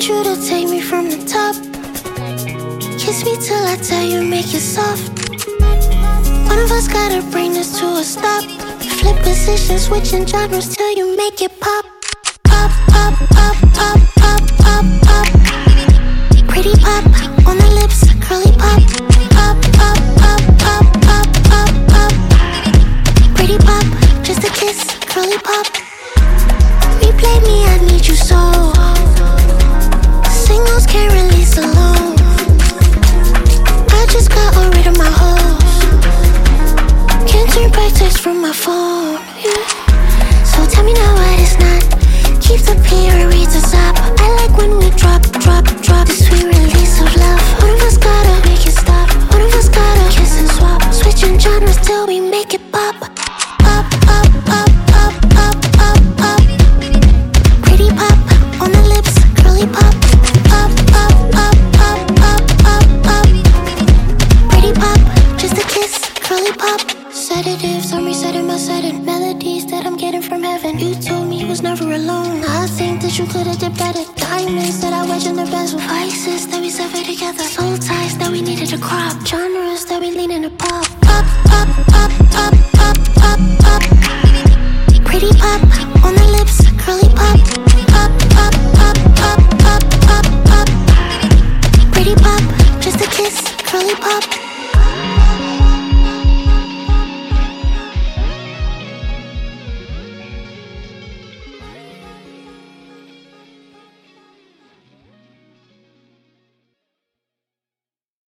want you to take me from the top. Kiss me till I tell you, make it soft. One of us gotta bring this to a stop. Flip positions, switching genres till you make it pop. Pop, pop, pop, pop, pop, pop, pop. Pretty pop, on the lips, curly pop. Pop, pop, pop, pop, pop, pop, pop. Pretty pop, just a kiss, curly pop. Replay me, I need you so. Singles can't release alone. I just got all rid of my hoes. Can't turn back text from my phone, yeah. So tell me now what it's not. Keep the P or read the top. I like when we drop, drop, drop. The sweet release of love. One of us gotta make it stop. One of us gotta kiss and swap. Switching genres till we make it pop. Pop, pop, pop, pop, pop, pop, pop. Pretty pop, on the lips, curly pop. Pop, pop, pop, pop, pop, pop, pop. Pretty pop, just a kiss, curly pop. Sedatives, I'm resetting my setting. Melodies that I'm getting from heaven. You told me you was never alone. I think that you could've did better. Diamonds that I wedge in the bezel. Vices that we suffer together. Soul ties that we needed to crop. Genres that we lean in to pop.